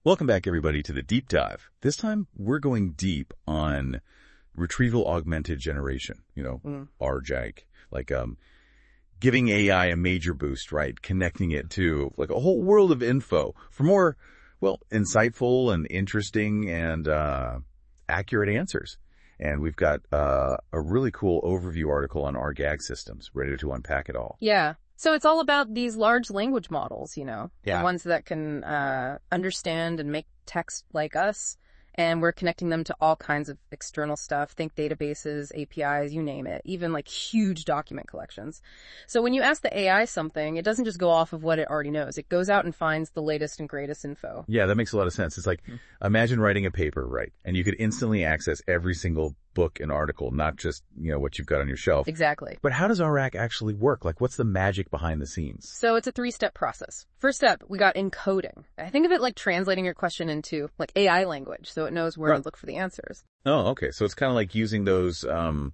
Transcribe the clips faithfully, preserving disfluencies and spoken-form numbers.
Welcome back, everybody, to the Deep Dive. This time, we're going deep on retrieval augmented generation, you know, Mm. R G A G, like um, giving A I a major boost, right? Connecting it to like a whole world of info for more, well, insightful and interesting and uh, accurate answers. And we've got uh, a really cool overview article on R G A G systems ready to unpack it all. Yeah. So it's all about these large language models, you know, Yeah. the ones that can uh, understand and make text like us. And we're connecting them to all kinds of external stuff. Think databases, A P Is, you name it, even like huge document collections. So when you ask the A I something, it doesn't just go off of what it already knows. It goes out and finds the latest and greatest info. Yeah, that makes a lot of sense. It's like, imagine writing a paper, right? And you could instantly access every single book and article, not just, you know, what you've got on your shelf. Exactly. But how does R A C actually work? Like, what's the magic behind the scenes? So it's a three-step process. First step, we got encoding. I think of it like translating your question into like A I language, so it knows where Right. to look for the answers. Oh, okay. So it's kind of like using those, um,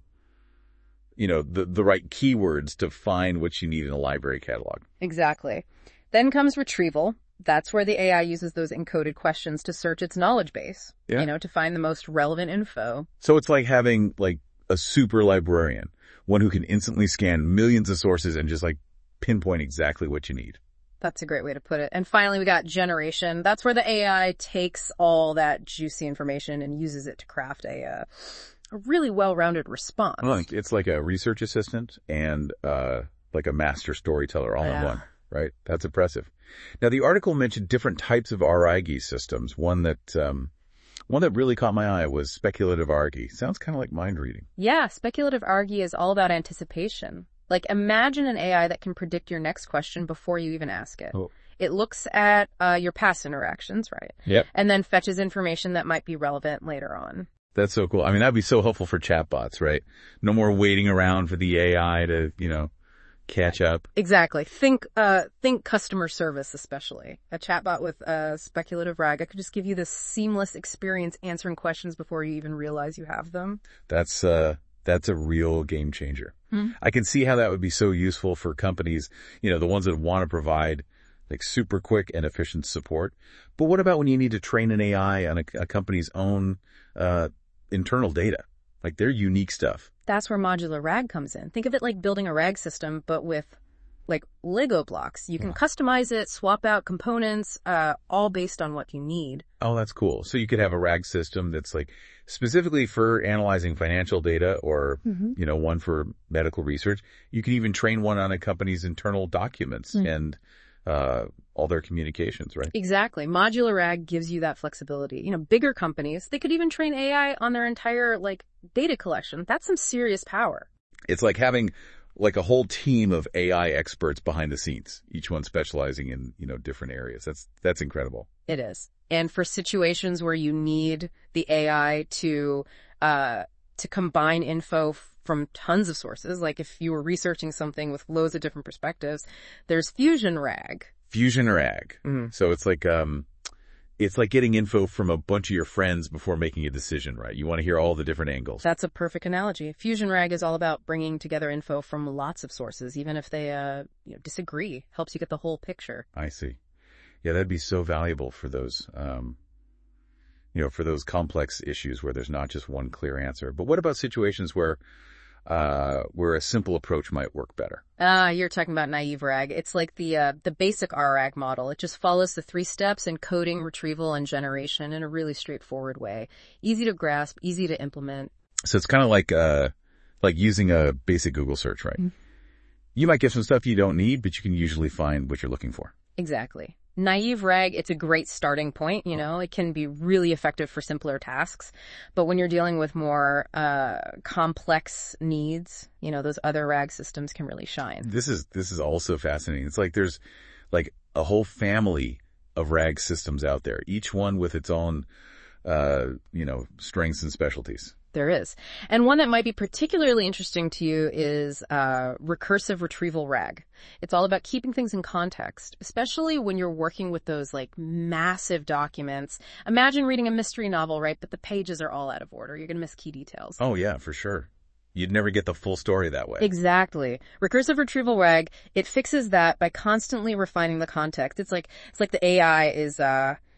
you know, the, the right keywords to find what you need in a library catalog. Exactly. Then comes retrieval. That's where the A I uses those encoded questions to search its knowledge base, Yeah. you know, to find the most relevant info. So it's like having like a super librarian, one who can instantly scan millions of sources and just like pinpoint exactly what you need. That's a great way to put it. And finally, we got generation. That's where the A I takes all that juicy information and uses it to craft a, uh, a really well-rounded response. Well, it's like a research assistant and uh, like a master storyteller all in Yeah. one, right? That's impressive. Now, the article mentioned different types of R I G I systems. One that um, one that really caught my eye was speculative R G I. Sounds kind of like mind reading. Yeah, speculative R G I is all about anticipation. Like, imagine an A I that can predict your next question before you even ask it. Oh. It looks at uh, your past interactions, right? Yep. And then fetches information that might be relevant later on. That's so cool. I mean, that'd be so helpful for chatbots, right? No more waiting around for the A I to, you know, catch up. Exactly. Think, uh, think customer service, especially. A chatbot with a speculative R A G I could just give you this seamless experience answering questions before you even realize you have them. That's uh that's a real game changer. Hmm. I can see how that would be so useful for companies, you know, the ones that want to provide like super quick and efficient support. But what about when you need to train an A I on a, a company's own uh internal data, like their unique stuff? That's where modular R A G comes in. Think of it like building a R A G system, but with like Lego blocks. You can Yeah. customize it, swap out components, uh, all based on what you need. Oh, that's cool. So you could have a R A G system that's like specifically for analyzing financial data or, Mm-hmm. you know, one for medical research. You can even train one on a company's internal documents Mm. and uh all their communications, right? Exactly. Modular R A G gives you that flexibility. You know, bigger companies, they could even train A I on their entire like data collection. That's some serious power. It's like having like a whole team of A I experts behind the scenes, each one specializing in, you know, different areas. That's, that's incredible. It is. And for situations where you need the A I to, uh, to combine info from tons of sources, like if you were researching something with loads of different perspectives, there's Fusion R A G. Fusion R A G. Mhm. So it's like, um, it's like getting info from a bunch of your friends before making a decision, right? You want to hear all the different angles. That's a perfect analogy. Fusion R A G is all about bringing together info from lots of sources, even if they, uh, you know, disagree. Helps you get the whole picture. I see. Yeah, that'd be so valuable for those, um, you know, for those complex issues where there's not just one clear answer. But what about situations where, uh, where a simple approach might work better? Ah, you're talking about naive R A G. It's like the, uh, the basic R A G model. It just follows the three steps: encoding, retrieval, and generation in a really straightforward way. Easy to grasp, easy to implement. So it's kind of like, uh, like using a basic Google search, right? Mhm. You might get some stuff you don't need, but you can usually find what you're looking for. Exactly. Naive R A G, it's a great starting point, you know, it can be really effective for simpler tasks. But when you're dealing with more, uh, complex needs, you know, those other R A G systems can really shine. This is, this is also fascinating. It's like there's like a whole family of R A G systems out there, each one with its own, uh, you know, strengths and specialties. There is. And one that might be particularly interesting to you is uh, recursive retrieval R A G. It's all about keeping things in context, especially when you're working with those like massive documents. Imagine reading a mystery novel, right? But the pages are all out of order. You're going to miss key details. Oh yeah, for sure. You'd never get the full story that way. Exactly. Recursive retrieval R A G, it fixes that by constantly refining the context. It's like, it's like the A I is, uh,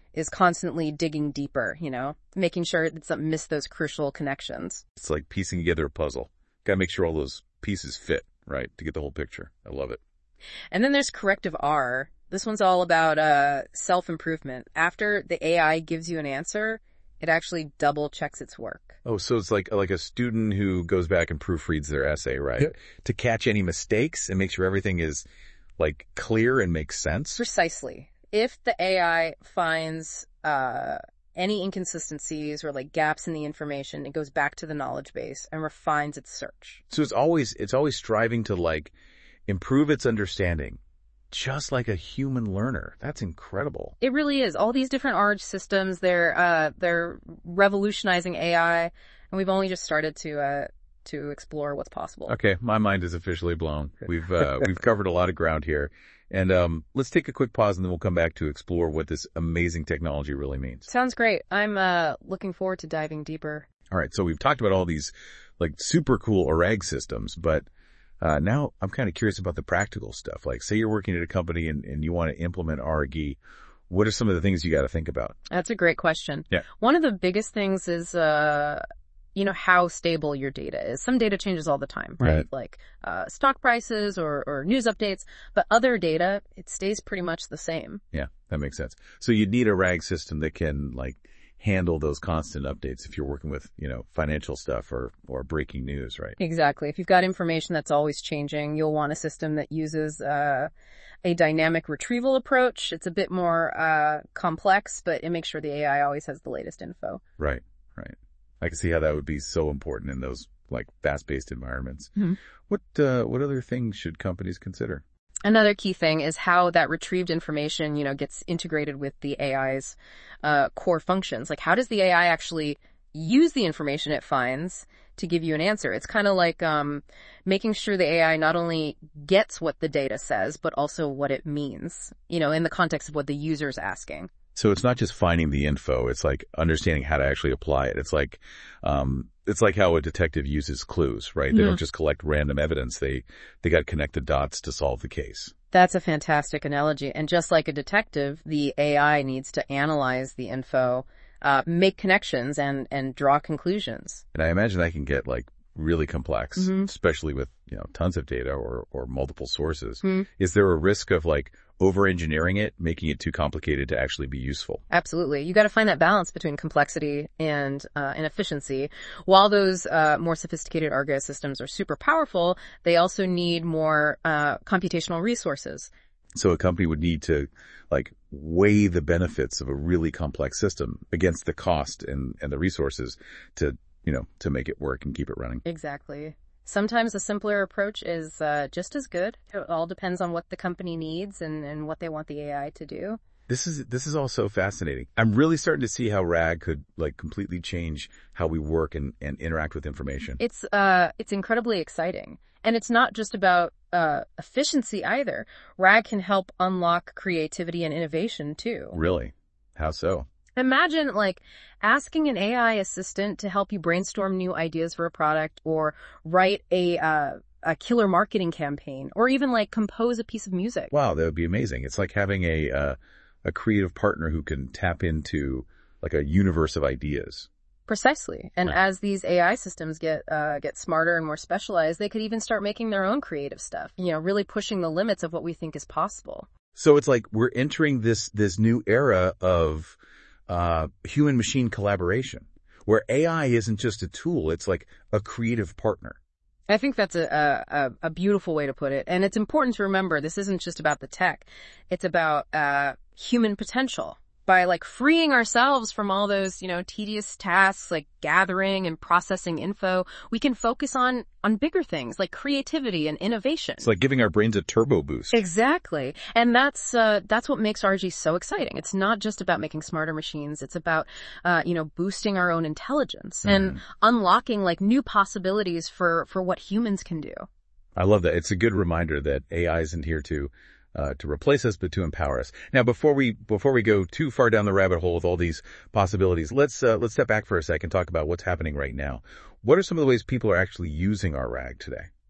is constantly digging deeper, you know, making sure it doesn't miss those crucial connections. It's like piecing together a puzzle. Got to make sure all those pieces fit, right, to get the whole picture. I love it. And then there's corrective R. This one's all about uh self-improvement. After the A I gives you an answer, it actually double checks its work. Oh, so it's like like a student who goes back and proofreads their essay, right? Yep. To catch any mistakes and make sure everything is like clear and makes sense. Precisely. If the A I finds uh any inconsistencies or like gaps in the information, it goes back to the knowledge base and refines its search. So it's always it's always striving to like improve its understanding, just like a human learner. That's incredible. It really is. All these different R systems, they're uh they're revolutionizing A I, and we've only just started to uh to explore what's possible. Okay, my mind is officially blown. We've uh we've covered a lot of ground here. And um let's take a quick pause and then we'll come back to explore what this amazing technology really means. Sounds great. I'm uh looking forward to diving deeper. All right, so we've talked about all these like super cool O R A G systems, but Uh, now I'm kind of curious about the practical stuff. Like say you're working at a company and, and you want to implement R G. What are some of the things you got to think about? That's a great question. Yeah. One of the biggest things is, uh, you know, how stable your data is. Some data changes all the time, right? Right. Like, uh, stock prices or, or news updates, but other data, it stays pretty much the same. Yeah, that makes sense. So you'd need a R A G system that can like handle those constant updates if you're working with, you know, financial stuff or, or breaking news, right? Exactly. If you've got information that's always changing, you'll want a system that uses, uh, a dynamic retrieval approach. It's a bit more, uh, complex, but it makes sure the A I always has the latest info. Right, right. I can see how that would be so important in those like fast-paced environments. Mm-hmm. What, uh, what other things should companies consider? Another key thing is how that retrieved information, you know, gets integrated with the A I's uh, core functions. Like, how does the A I actually use the information it finds to give you an answer? It's kind of like um, making sure the A I not only gets what the data says, but also what it means, you know, in the context of what the user's asking. So it's not just finding the info. It's like understanding how to actually apply it. It's like, um, it's like how a detective uses clues, right? Mm-hmm. They don't just collect random evidence. They, they got to connect the dots to solve the case. That's a fantastic analogy. And just like a detective, the A I needs to analyze the info, uh, make connections and, and draw conclusions. And I imagine that can get like really complex, mm-hmm. especially with, you know, tons of data or, or multiple sources. Mm-hmm. Is there a risk of like over-engineering it, making it too complicated to actually be useful? Absolutely. You got to find that balance between complexity and uh, and efficiency. While those uh, more sophisticated Argo systems are super powerful, they also need more uh, computational resources. So a company would need to like weigh the benefits of a really complex system against the cost and, and the resources to, you know, to make it work and keep it running. Exactly. Sometimes a simpler approach is uh, just as good. It all depends on what the company needs and, and what they want the A I to do. This is this is all so fascinating. I'm really starting to see how R A G could like completely change how we work and, and interact with information. It's uh it's incredibly exciting. And it's not just about uh efficiency either. R A G can help unlock creativity and innovation too. Really? How so? Imagine like asking an A I assistant to help you brainstorm new ideas for a product or write a uh, a killer marketing campaign or even like compose a piece of music. Wow, that would be amazing. It's like having a uh, a creative partner who can tap into like a universe of ideas. Precisely. And right. as these A I systems get uh, get smarter and more specialized, they could even start making their own creative stuff, you know, really pushing the limits of what we think is possible. So it's like we're entering this this new era of Uh, human-machine collaboration, where A I isn't just a tool, it's like a creative partner. I think that's a, a, a beautiful way to put it. And it's important to remember this isn't just about the tech. It's about uh, human potential. By like freeing ourselves from all those, you know, tedious tasks like gathering and processing info, we can focus on, on bigger things like creativity and innovation. It's like giving our brains a turbo boost. Exactly. And that's, uh, that's what makes R G so exciting. It's not just about making smarter machines. It's about, uh, you know, boosting our own intelligence mm. and unlocking like new possibilities for, for what humans can do. I love that. It's a good reminder that A I isn't here to Uh, to replace us, but to empower us. Now, before we, before we go too far down the rabbit hole with all these possibilities, let's, uh, let's step back for a second and talk about what's happening right now. What are some of the ways people are actually using our R A G today?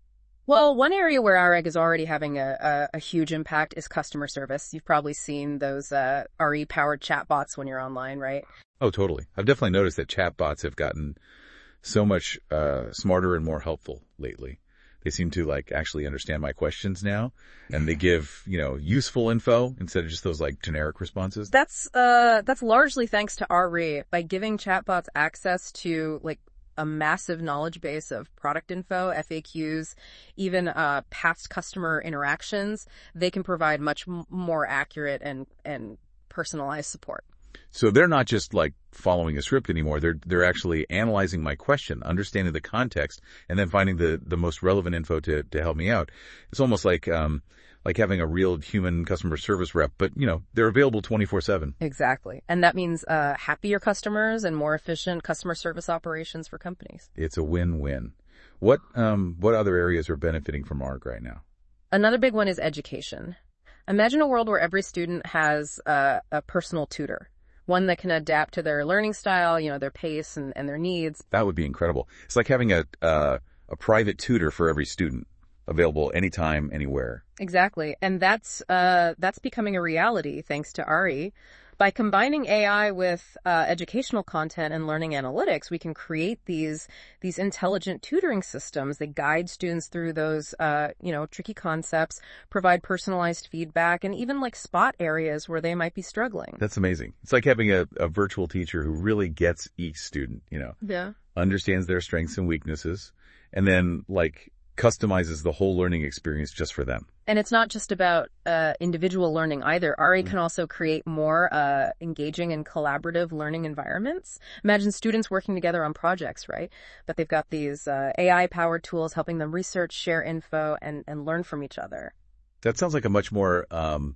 Well, one area where R E G is already having a, a, a huge impact is customer service. You've probably seen those uh, R E-powered chatbots when you're online, right? Oh, totally. I've definitely noticed that chatbots have gotten so much uh, smarter and more helpful lately. They seem to like actually understand my questions now, and they give, you know, useful info instead of just those like generic responses. That's uh that's largely thanks to R E. By giving chatbots access to like a massive knowledge base of product info, F A Qs, even uh past customer interactions, they can provide much m- more accurate and and personalized support. So they're not just like following a script anymore. They're they're actually analyzing my question, understanding the context, and then finding the, the most relevant info to, to help me out. It's almost like um like having a real human customer service rep, but you know, they're available twenty-four seven. Exactly. And that means uh happier customers and more efficient customer service operations for companies. It's a win-win. What um what other areas are benefiting from A R G right now? Another big one is education. Imagine a world where every student has uh, a personal tutor. One that can adapt to their learning style, you know, their pace and, and their needs. That would be incredible. It's like having a uh, a private tutor for every student, available anytime, anywhere. Exactly. And that's uh, that's becoming a reality thanks to R E. By combining A I with uh, educational content and learning analytics, we can create these these intelligent tutoring systems that guide students through those, uh, you know, tricky concepts, provide personalized feedback, and even like spot areas where they might be struggling. That's amazing. It's like having a, a virtual teacher who really gets each student, you know, Yeah. understands their strengths and weaknesses, and then like customizes the whole learning experience just for them. And it's not just about uh, individual learning either. R E can also create more uh, engaging and collaborative learning environments. Imagine students working together on projects, right? But they've got these uh, A I-powered tools helping them research, share info, and, and learn from each other. That sounds like a much more um,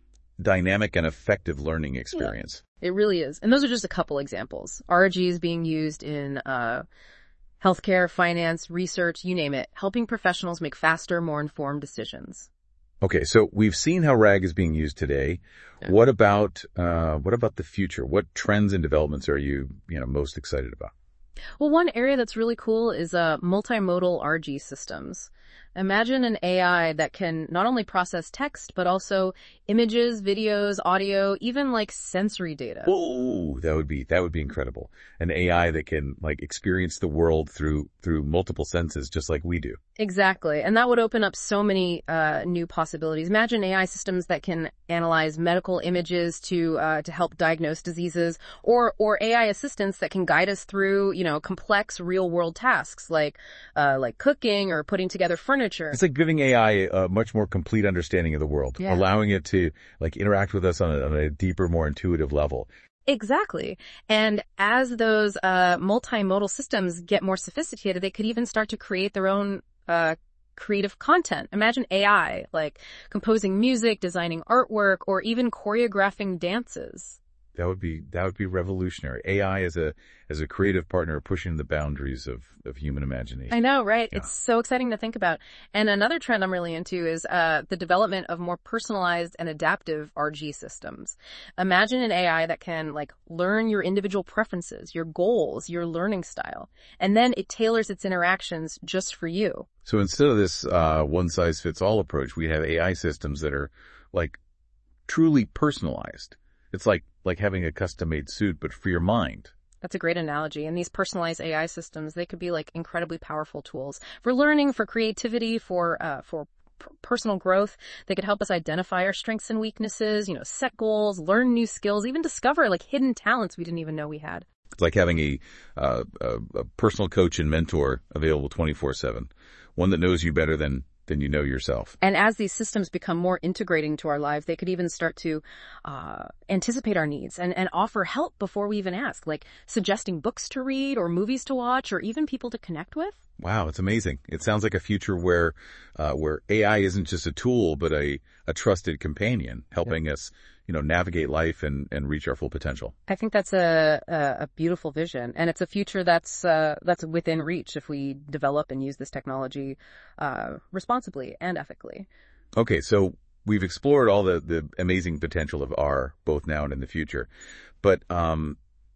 dynamic and effective learning experience. Yeah, it really is. And those are just a couple examples. R G is being used in uh, healthcare, finance, research, you name it, helping professionals make faster, more informed decisions. Okay, so we've seen how R A G is being used today. Yeah. What about uh, what about the future? What trends and developments are you you know most excited about? Well, one area that's really cool is uh, multimodal R G systems. Imagine an A I that can not only process text, but also images, videos, audio, even like sensory data. Whoa, that would be, that would be incredible. An A I that can like experience the world through, through multiple senses, just like we do. Exactly. And that would open up so many uh, new possibilities. Imagine A I systems that can analyze medical images to uh, to help diagnose diseases, or or A I assistants that can guide us through, you know, complex real world tasks like uh, like cooking or putting together furniture. It's like giving A I a much more complete understanding of the world, Yeah. allowing it to like interact with us on a, on a deeper, more intuitive level. Exactly. And as those uh, multimodal systems get more sophisticated, they could even start to create their own uh, creative content. Imagine A I, like composing music, designing artwork, or even choreographing dances. That would be, that would be revolutionary. A I as a, as a creative partner pushing the boundaries of, of human imagination. I know, right? Yeah. It's so exciting to think about. And another trend I'm really into is uh, the development of more personalized and adaptive R G systems. Imagine an A I that can like learn your individual preferences, your goals, your learning style, and then it tailors its interactions just for you. So instead of this, uh, one size fits all approach, we have A I systems that are like truly personalized. It's like, like having a custom-made suit, but for your mind. That's a great analogy. And these personalized A I systems, they could be like incredibly powerful tools for learning, for creativity, for, uh, for p- personal growth. They could help us identify our strengths and weaknesses, you know, set goals, learn new skills, even discover like hidden talents we didn't even know we had. It's like having a, uh, a, a personal coach and mentor available twenty-four seven. One that knows you better than than you know yourself. And as these systems become more integrating to our lives, they could even start to uh, anticipate our needs and, and offer help before we even ask, like suggesting books to read or movies to watch or even people to connect with. Wow, it's amazing. It sounds like a future where uh, where A I isn't just a tool, but a, a trusted companion helping us, you know, navigate life and, and reach our full potential. I think that's a, a, a beautiful vision. And it's a future that's uh, that's within reach if we develop and use this technology uh, responsibly and ethically. Okay, so we've explored all the, the amazing potential of R, both now and in the future. But um,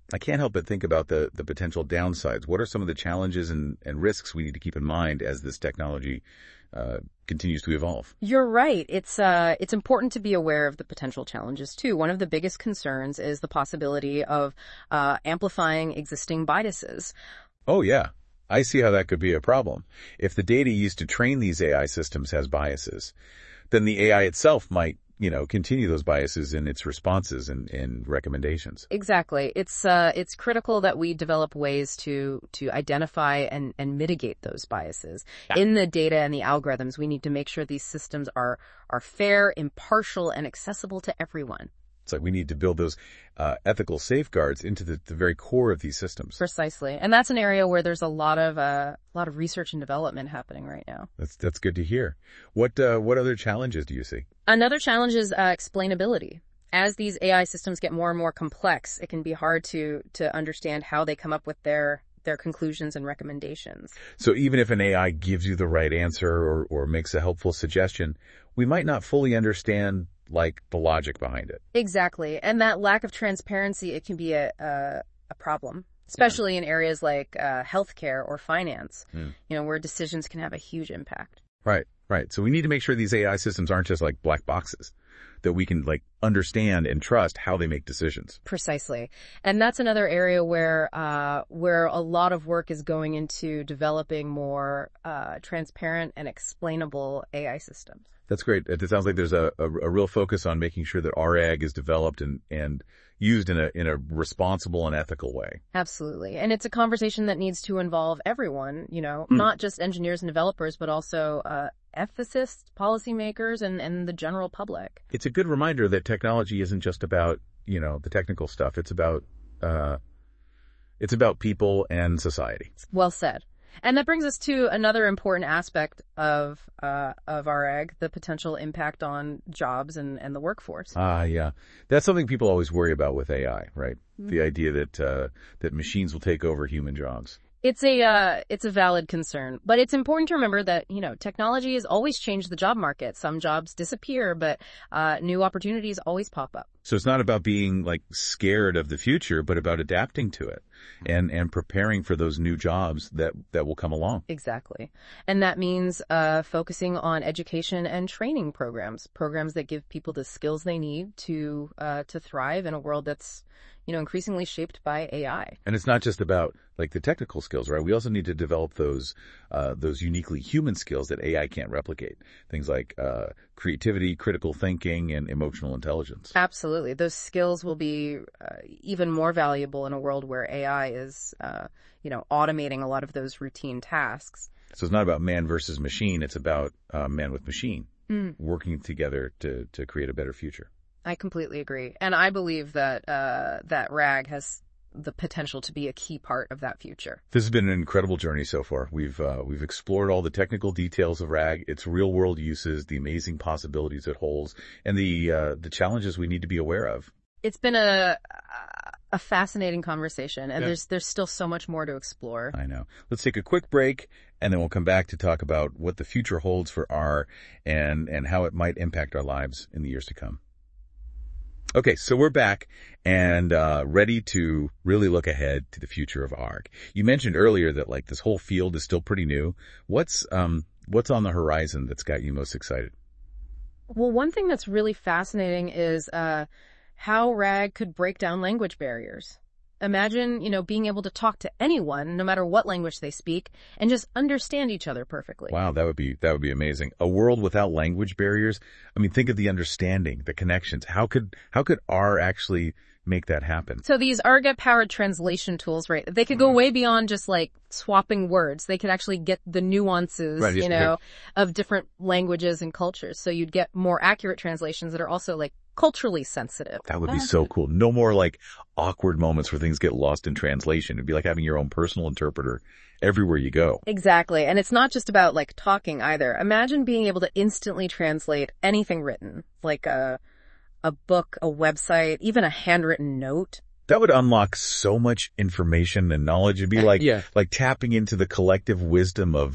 I can't help but think about the, the potential downsides. What are some of the challenges and, and risks we need to keep in mind as this technology uh, continues to evolve? You're right. It's uh, it's important to be aware of the potential challenges too. One of the biggest concerns is the possibility of uh, amplifying existing biases. Oh, yeah. I see how that could be a problem. If the data used to train these A I systems has biases, then the A I itself might, you know, continue those biases in its responses and, and recommendations. Exactly. It's uh, it's critical that we develop ways to to identify and, and mitigate those biases. Yeah. In the data and the algorithms, we need to make sure these systems are are fair, impartial, and accessible to everyone. It's like we need to build those uh, ethical safeguards into the, the very core of these systems. Precisely. And that's an area where there's a lot of uh, a lot of research and development happening right now. That's that's good to hear. What uh, what other challenges do you see? Another challenge is uh, explainability. As these A I systems get more and more complex, it can be hard to to understand how they come up with their their conclusions and recommendations. So even if an A I gives you the right answer or, or makes a helpful suggestion, we might not fully understand like the logic behind it. Exactly. And that lack of transparency, it can be a a, a problem, especially yeah. in areas like uh, healthcare or finance, mm. you know, where decisions can have a huge impact. Right, right. So we need to make sure these A I systems aren't just like black boxes, that we can like understand and trust how they make decisions. Precisely. And that's another area where uh where a lot of work is going into developing more uh transparent and explainable A I systems. That's great. It sounds like there's a, a, a real focus on making sure that R A G is developed and, and used in a in a responsible and ethical way. Absolutely. And it's a conversation that needs to involve everyone, you know, mm. not just engineers and developers, but also uh ethicists, policymakers, and, and the general public. It's a good reminder that technology isn't just about, you know, the technical stuff. It's about, uh, it's about people and society. Well said. And that brings us to another important aspect of, uh, of R A G, the potential impact on jobs and, and the workforce. Ah, yeah. That's something people always worry about with A I, right? Mm-hmm. The idea that, uh, that machines will take over human jobs. It's a, uh, it's a valid concern, but it's important to remember that, you know, technology has always changed the job market. Some jobs disappear, but, uh, new opportunities always pop up. So it's not about being like scared of the future, but about adapting to it and, and preparing for those new jobs that, that will come along. Exactly. And that means, uh, focusing on education and training programs, programs that give people the skills they need to, uh, to thrive in a world that's, you know, increasingly shaped by A I. And it's not just about like the technical skills, right? We also need to develop those, uh, those uniquely human skills that A I can't replicate. Things like, uh, creativity, critical thinking, and emotional intelligence. Absolutely. Those skills will be uh, even more valuable in a world where A I is, uh, you know, automating a lot of those routine tasks. So it's not about man versus machine. It's about, uh, man with machine mm. working together to, to create a better future. I completely agree. And I believe that uh, that R A G has the potential to be a key part of that future. This has been an incredible journey so far. We've uh, we've explored all the technical details of R A G, its real-world uses, the amazing possibilities it holds, and the uh, the challenges we need to be aware of. It's been a a fascinating conversation, and yeah. there's there's still so much more to explore. I know. Let's take a quick break, and then we'll come back to talk about what the future holds for R and and how it might impact our lives in the years to come. Okay, so we're back and uh ready to really look ahead to the future of R G. You mentioned earlier that like this whole field is still pretty new. What's um what's on the horizon that's got you most excited? Well, one thing that's really fascinating is uh how R A G could break down language barriers. Imagine, you know, being able to talk to anyone, no matter what language they speak, and just understand each other perfectly. Wow, that would be, that would be amazing. A world without language barriers. I mean, think of the understanding, the connections. How could, how could R actually make that happen? So these R G A-powered translation tools, right, they could go way beyond just like swapping words. They could actually get the nuances, right, you know, of different languages and cultures. So you'd get more accurate translations that are also like culturally sensitive. That would be so cool. No more like awkward moments where things get lost in translation. It'd be like having your own personal interpreter everywhere you go. Exactly. And it's not just about like talking either. Imagine being able to instantly translate anything written, like a, a book, a website, even a handwritten note. That would unlock so much information and knowledge. It'd be like, yeah. like tapping into the collective wisdom of,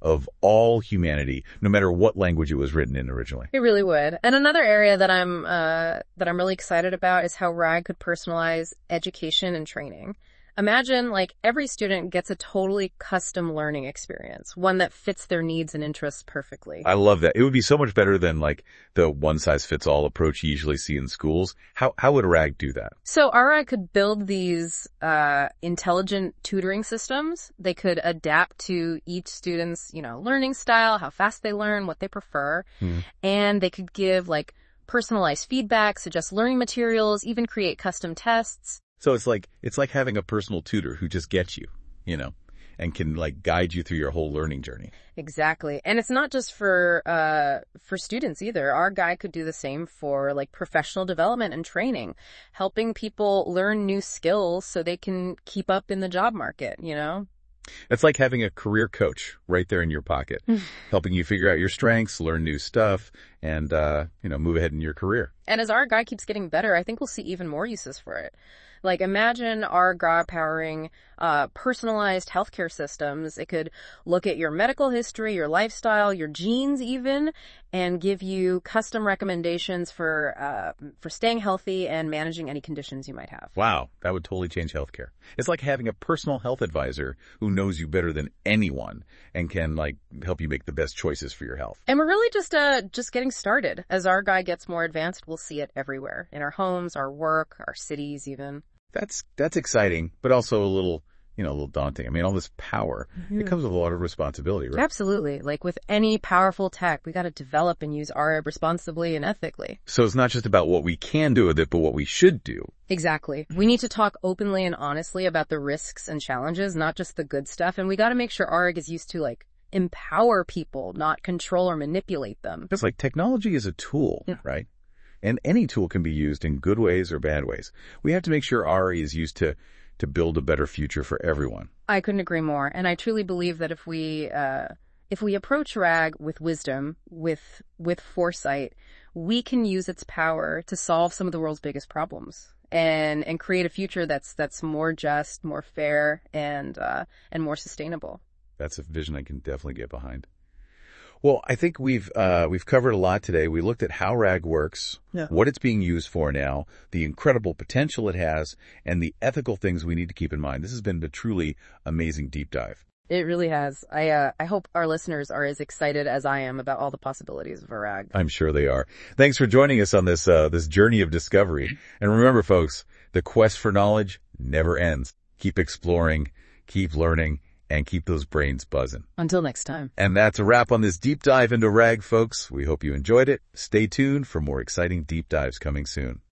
of all humanity, no matter what language it was written in originally. It really would. And another area that I'm uh that I'm really excited about is how RAG could personalize education and training. Imagine, like, every student gets a totally custom learning experience, one that fits their needs and interests perfectly. I love that. It would be so much better than, like, the one-size-fits-all approach you usually see in schools. How how would RAG do that? So our RAG could build these uh intelligent tutoring systems. They could adapt to each student's, you know, learning style, how fast they learn, what they prefer. Hmm. And they could give, like, personalized feedback, suggest learning materials, even create custom tests. So it's like it's like having a personal tutor who just gets you, you know, and can, like, guide you through your whole learning journey. Exactly. And it's not just for uh for students either. Our guide could do the same for, like, professional development and training, helping people learn new skills so they can keep up in the job market, you know? It's like having a career coach right there in your pocket, helping you figure out your strengths, learn new stuff, and, uh, you know, move ahead in your career. And as our guide keeps getting better, I think we'll see even more uses for it. Like, imagine our guide powering uh, personalized healthcare systems. It could look at your medical history, your lifestyle, your genes even, and give you custom recommendations for uh, for staying healthy and managing any conditions you might have. Wow, that would totally change healthcare. It's like having a personal health advisor who knows you better than anyone and can, like, help you make the best choices for your health. And we're really just uh just getting started. As our guide gets more advanced, we'll see it everywhere, in our homes, our work, our cities even. That's that's exciting, but also a little, you know, a little daunting. I mean, all this power, mm-hmm. It comes with a lot of responsibility, right? Absolutely. Like with any powerful tech, we got to develop and use R A responsibly and ethically. So it's not just about what we can do with it, but what we should do. Exactly. We need to talk openly and honestly about the risks and challenges, not just the good stuff. And we got to make sure R A G is used to, like, empower people, not control or manipulate them. It's like technology is a tool, yeah. Right? And any tool can be used in good ways or bad ways. We have to make sure R A is used to, to build a better future for everyone. I couldn't agree more. And I truly believe that if we, uh, if we approach RAG with wisdom, with, with foresight, we can use its power to solve some of the world's biggest problems and, and create a future that's, that's more just, more fair, and, uh, and more sustainable. That's a vision I can definitely get behind. Well, I think we've uh we've covered a lot today. We looked at how RAG works, yeah. What it's being used for now, the incredible potential it has, and the ethical things we need to keep in mind. This has been a truly amazing deep dive. It really has. I uh I hope our listeners are as excited as I am about all the possibilities of RAG. I'm sure they are. Thanks for joining us on this uh this journey of discovery. And remember, folks, the quest for knowledge never ends. Keep exploring, keep learning, and keep those brains buzzing. Until next time. And that's a wrap on this deep dive into RAG, folks. We hope you enjoyed it. Stay tuned for more exciting deep dives coming soon.